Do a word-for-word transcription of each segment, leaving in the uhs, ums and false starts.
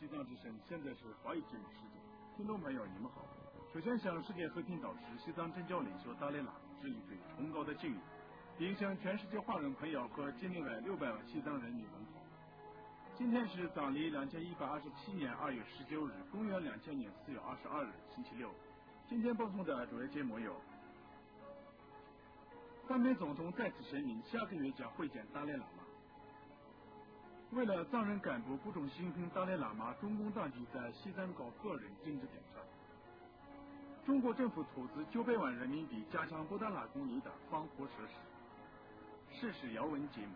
西藏之声，现在是华语节目时间。听众朋友，你们好。首先向世界和平导师、西藏政教领袖达赖喇嘛致以最崇高的敬意，并向全世界华人朋友和境内外六百万西藏人民问好。今天是藏历两千一百二十七年二月十九日，公元两千年四月二十二日，星期六。今天播送的主要节目有：丹麦总统再次声明，下个月将会见达赖喇嘛。为了藏人干部不忠兴奋达赖喇嘛，中共当局在西藏搞个人政治调查。中国政府投资九百万人民币加强布达拉宫里的防火设施。事实要闻节目。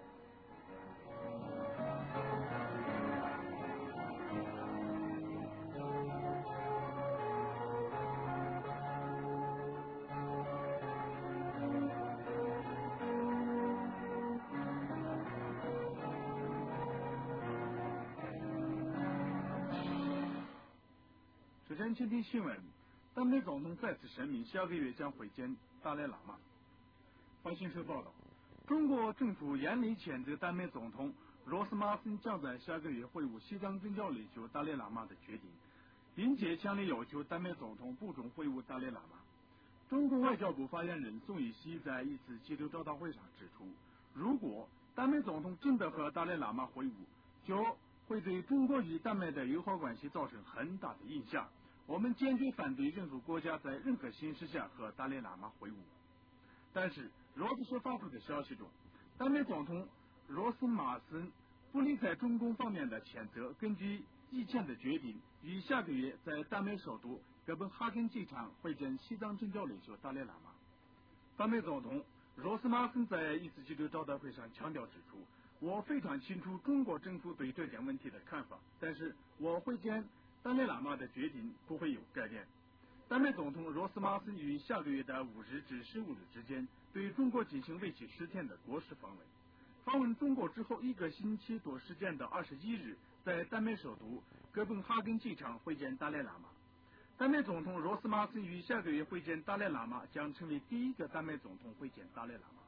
首先，请听新闻。丹麦总统再次声明，下个月将会见达赖喇嘛。法新社报道，中国政府严厉谴责丹麦总统罗斯马森将在下个月会晤西藏政教领袖达赖喇嘛的决定，并且强烈要求丹麦总统不准会晤达赖喇嘛。中国外交部发言人宋玉熙在一次记者招待会上指出，如果丹麦总统真的和达赖喇嘛会晤，就会对中国与丹麦的友好关系造成很大的影响。我们坚决反对任何国家在任何形势下和达赖喇嘛会晤。但是，罗斯社发布的消息中，丹麦总统罗斯马森不理睬中共方面的谴责，根据以前的决定，于下个月在丹麦首都哥本哈根机场会见西藏政教领袖达赖喇嘛。丹麦总统罗斯马森在一次记者招待会上强调指出，我非常清楚中国政府对这件问题的看法，但是我会见达赖喇嘛的决定不会有改变。丹麦总统罗斯马森于下个月的五日至十五日之间对中国进行为期十天的国事访问。访问中国之后一个星期多时间的二十一日，在丹麦首都哥本哈根机场会见达赖喇嘛。丹麦总统罗斯马森于下个月会见达赖喇嘛，将成为第一个丹麦总统会见达赖喇嘛。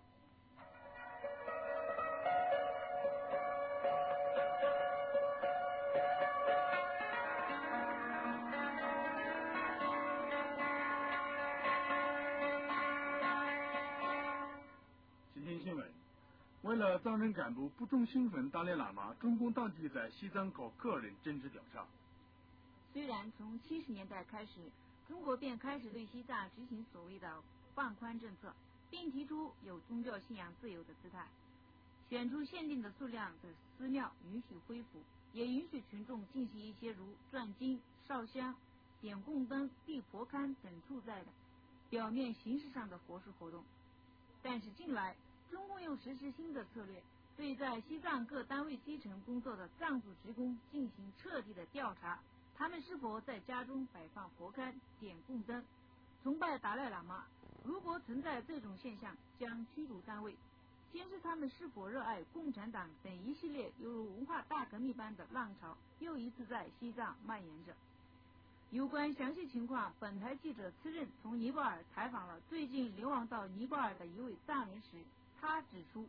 新闻：为了藏人干部不忠兴奋达赖喇嘛，中共当局在西藏搞个人政治调查。 虽然从七十年代开始，中国便开始对西藏执行所谓的放宽政策，并提出有宗教信仰自由的姿态，选出限定的数量的寺庙允许恢复，也允许群众进行一些如转经、烧香、点供灯、递婆龛等处在的表面形式上的佛事活动。但是近来中共又实施新的策略，对在西藏各单位基层工作的藏族职工进行彻底的调查，他们是否在家中摆放佛龛、点供灯、崇拜达赖喇嘛。如果存在这种现象，将驱逐单位，监视他们是否热爱共产党等一系列犹如文化大革命般的浪潮又一次在西藏蔓延着。有关详细情况，本台记者次任从尼泊尔采访了最近流亡到尼泊尔的一位藏人时，他指出，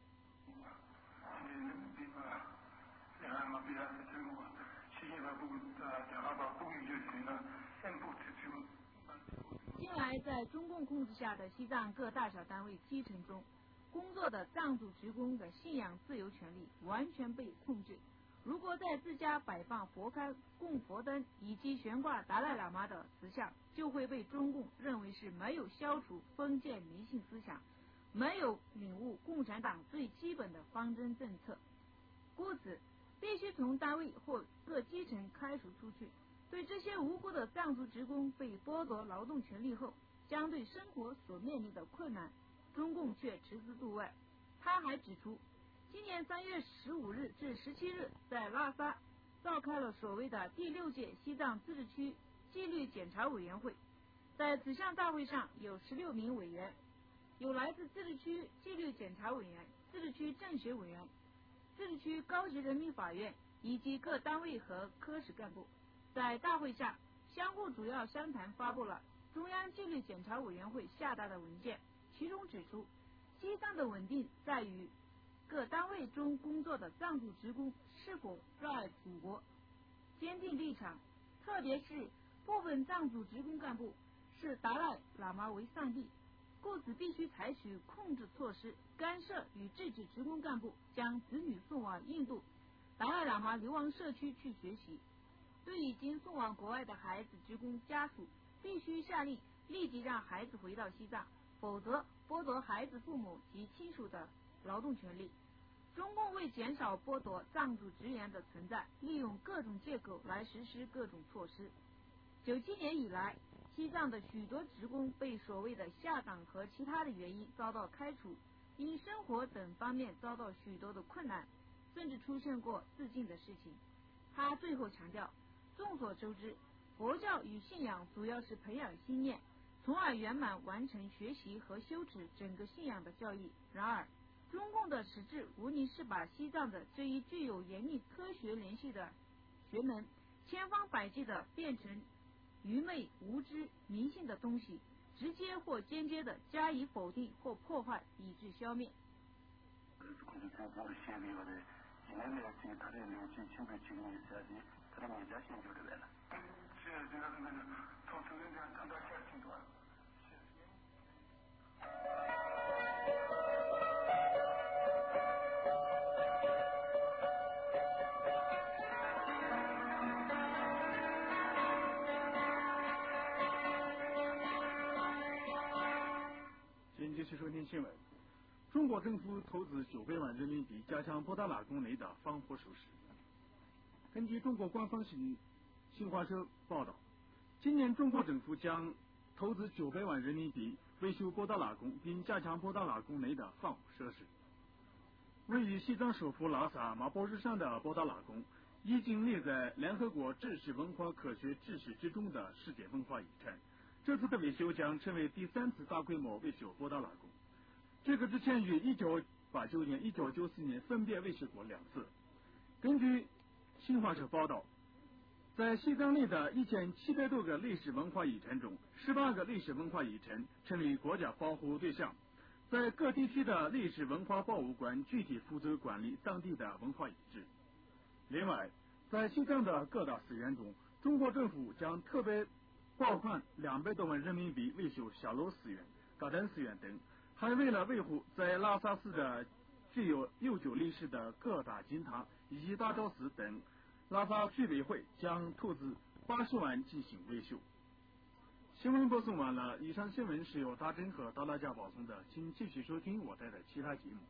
近来在中共控制下的西藏各大小单位基层中工作的藏族职工的信仰自由权利完全被控制。如果在自家摆放佛龛、供佛灯以及悬挂达赖喇嘛的瓷像，就会被中共认为是没有消除封建迷信思想，没有领悟共产党最基本的方针政策，故此必须从单位或各基层开除出去。对这些无辜的藏族职工被剥夺劳动权利后，将对生活所面临的困难，中共却置之度外。他还指出，今年三月十五日至十七日，在拉萨召开了所谓的第六届西藏自治区纪律检查委员会。在此项大会上，有十六名委员，有来自自治区纪律检查委员、自治区政协委员、自治区高级人民法院以及各单位和科室干部。在大会上，相互主要商谈发布了中央纪律检查委员会下达的文件，其中指出，西藏的稳定在于各单位中工作的藏族职工是否热爱祖国， 坚定立场，特别是部分藏族职工干部视达赖喇嘛为上帝，故此必须采取控制措施，干涉与制止职工干部将子女送往印度达赖喇嘛流亡社区去学习。对已经送往国外的孩子职工家属，必须下令立即让孩子回到西藏，否则剥夺孩子父母及亲属的劳动权利。中共为减少剥夺藏族职员的存在，利用各种借口来实施各种措施。九七年以来，西藏的许多职工被所谓的下岗和其他的原因遭到开除，因生活等方面遭到许多的困难，甚至出现过自尽的事情。他最后强调，众所周知，佛教与信仰主要是培养心念，从而圆满完成学习和修持整个信仰的教义。然而，中共的实质无疑是把西藏的这一具有严密科学联系的学门，千方百计的变成愚昧、无知、迷信的东西，直接或间接的加以否定或破坏，以致消灭。 请继续收听新闻。中国政府投资九百万人民币加强布达拉宫内的防火设施。根据中国官方新新华社报道，今年中国政府将投资九百万人民币维修布达拉宫，并加强布达拉宫内的防火设施。位于西藏首府拉萨马博日上的布达拉宫，已经列在联合国知识文化科学秩序之中的世界文化遗产。这次的维修将成为第三次大规模维修布达拉宫，这个之前于一九八九年、一九九四年分别维修过两次。根据新华社报道，在西藏内的一千七百多个历史文化遗产中，十八个历史文化遗产成为国家保护对象，在各地区的历史文化博物馆具体负责管理当地的文化遗址。另外，在西藏的各大寺院中，中国政府将特别拨款两百多万人民币维修小楼寺院、噶丹寺院等，还为了维护在拉萨市的具有悠久历史的各大金塔以及大昭寺等，拉萨居委会将投资八十万进行维修。新闻播送完了，以上新闻是由大珍和大大家保送的，请继续收听我带的其他节目。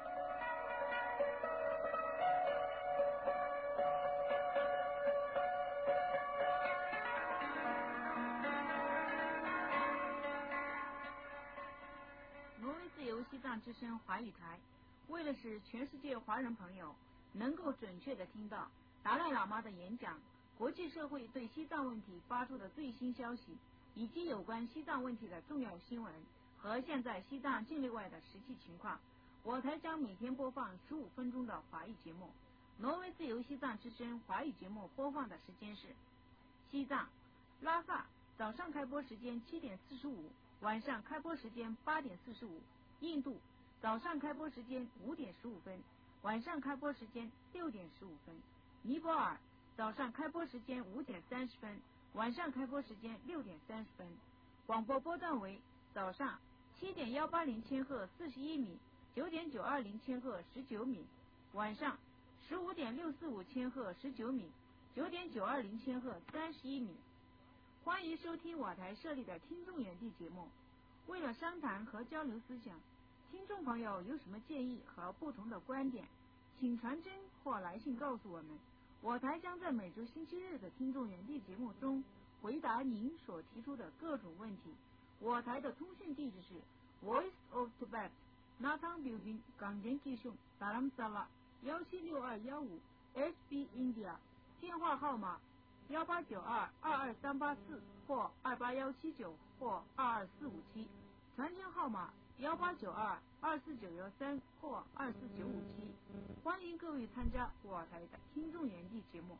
西藏之声华语台，为了使全世界华人朋友能够准确地听到达赖喇嘛的演讲，国际社会对西藏问题发出的最新消息，以及有关西藏问题的重要新闻和现在西藏境内外的实际情况，我台将每天播放十五分钟的华语节目。挪威自由西藏之声华语节目播放的时间是：西藏拉萨早上开播时间七点四十五，晚上开播时间八点四十五。印度早上开播时间五点十五分，晚上开播时间六点十五分。尼泊尔早上开播时间五点三十分，晚上开播时间六点三十分。广播波段为早上七点幺八零千赫四十一米，九点九二零千赫十九米，晚上十五点六四五千赫十九米，九点九二零千赫三十一米。欢迎收听我台设立的听众园地节目。为了商谈和交流思想，听众朋友有什么建议和不同的观点，请传真或来信告诉我们。我台将在每周星期日的听众园地节目中回答您所提出的各种问题。我台的通讯地址是 Voice of Tibet Natang Building 港田基雄达兰萨拉幺七六二幺五 S B India， 电话号码幺八九二二二三八四或二八幺七九或二二四五七，传真号码幺八九二二四九幺三或二四九五七。欢迎各位参加我台的听众园地节目。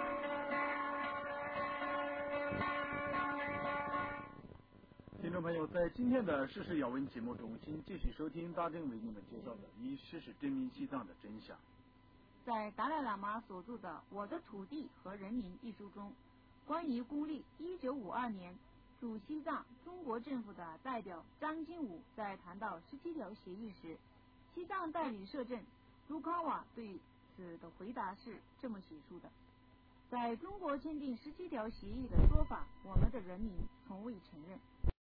听众朋友， 在今天的时事要闻节目中，请继续收听大正为你们介绍的以事实证明西藏的真相。 在达赖喇嘛所著的《我的土地和人民》一书中，关于公历一九五二年驻西藏中国政府的代表张金武在谈到十七条协议时，西藏代理摄政卢康瓦对此的回答是这么写出的：在中国签订十七条协议的说法，我们的人民从未承认。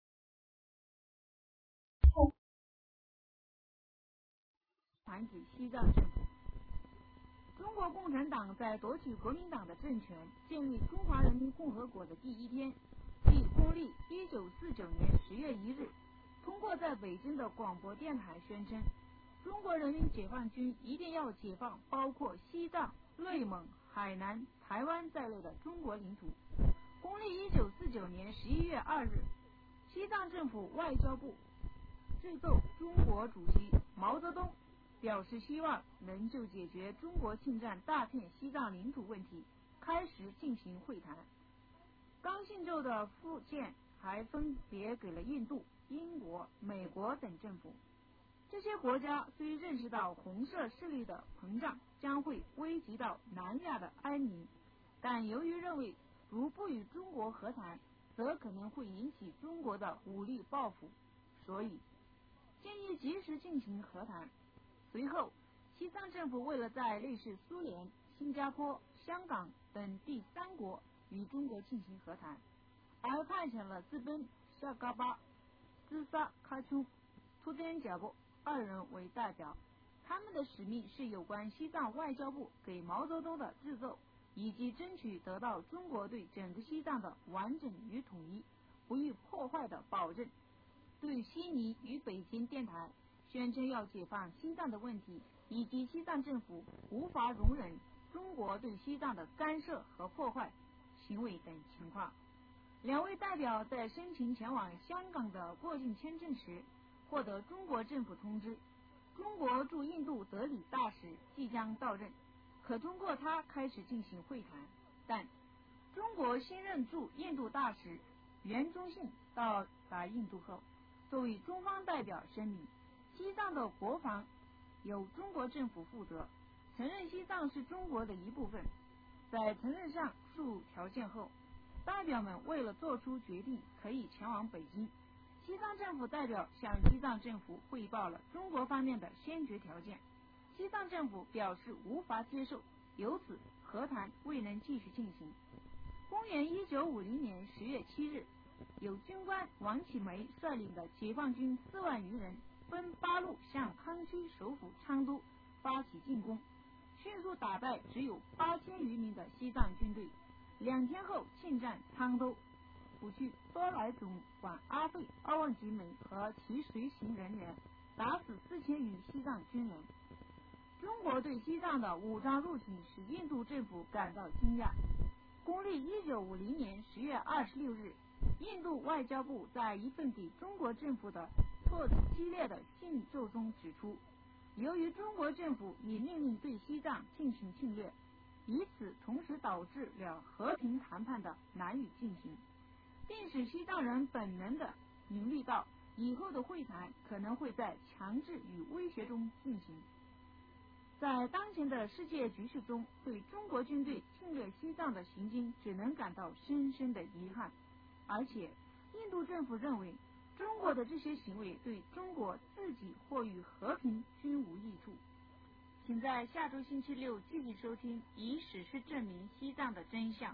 谈指西藏政府。中国共产党在夺取国民党的政权、建立中华人民共和国的第一天，即公历一九四九年十月一日，通过在北京的广播电台宣称，中国人民解放军一定要解放包括西藏、内蒙、海南、台湾在内的中国领土。公历一九四九年十一月二日，西藏政府外交部致奏中国主席毛泽东，表示希望能就解决中国侵占大片西藏领土问题开始进行会谈。刚性奏的附件还分别给了印度、英国、美国等政府。这些国家虽认识到红色势力的膨胀将会危及到南亚的安宁，但由于认为如不与中国和谈，则可能会引起中国的武力报复，所以建议及时进行和谈。随后，西藏政府为了在类似苏联、新加坡、香港等第三国与中国进行和谈，而派遣了资本夏嘎巴、兹萨喀丘、图登贾布二人为代表。他们的使命是有关西藏外交部给毛泽东的致奏，以及争取得到中国对整个西藏的完整与统一、不予破坏的保证。对悉尼与北京电台宣称要解放西藏的问题，以及西藏政府无法容忍中国对西藏的干涉和破坏行为等情况。两位代表在申请前往香港的过境签证时，获得中国政府通知，中国驻印度德里大使即将到任，可通过他开始进行会谈。但中国新任驻印度大使袁忠信到达印度后，作为中方代表声明，西藏的国防由中国政府负责，承认西藏是中国的一部分。在承认上述条件后，代表们为了做出决定，可以前往北京。西藏政府代表向西藏政府汇报了中国方面的先决条件，西藏政府表示无法接受，由此和谈未能继续进行。公元一九五零年十月七日，由军官王启梅率领的解放军四万余人分八路向康区首府昌都发起进攻，迅速打败只有八千余名的西藏军队。两天后侵占昌都，俘去多来总管阿费、奥旺吉梅和其随行人员，打死四千余西藏军人。中国对西藏的武装入侵使印度政府感到惊讶。公历一九五零年十月二十六日，印度外交部在一份给中国政府的措辞激烈的信奏中指出，由于中国政府已命令对西藏进行侵略，以此同时导致了和平谈判的难以进行，并使西藏人本能地明虑到以后的会谈可能会在强制与威胁中进行。在当前的世界局势中，对中国军队侵略西藏的行径只能感到深深的遗憾，而且印度政府认为中国的这些行为对中国自己或与和平均无益处。请在下周星期六继续收听《以史实证明西藏的真相》。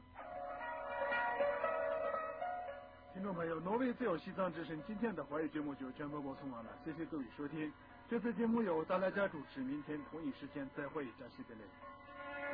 听众朋友，挪威自由西藏之声今天的华语节目就全部播送完了，谢谢各位收听。这次节目由大家家主持，明天同一时间再会，加西德勒。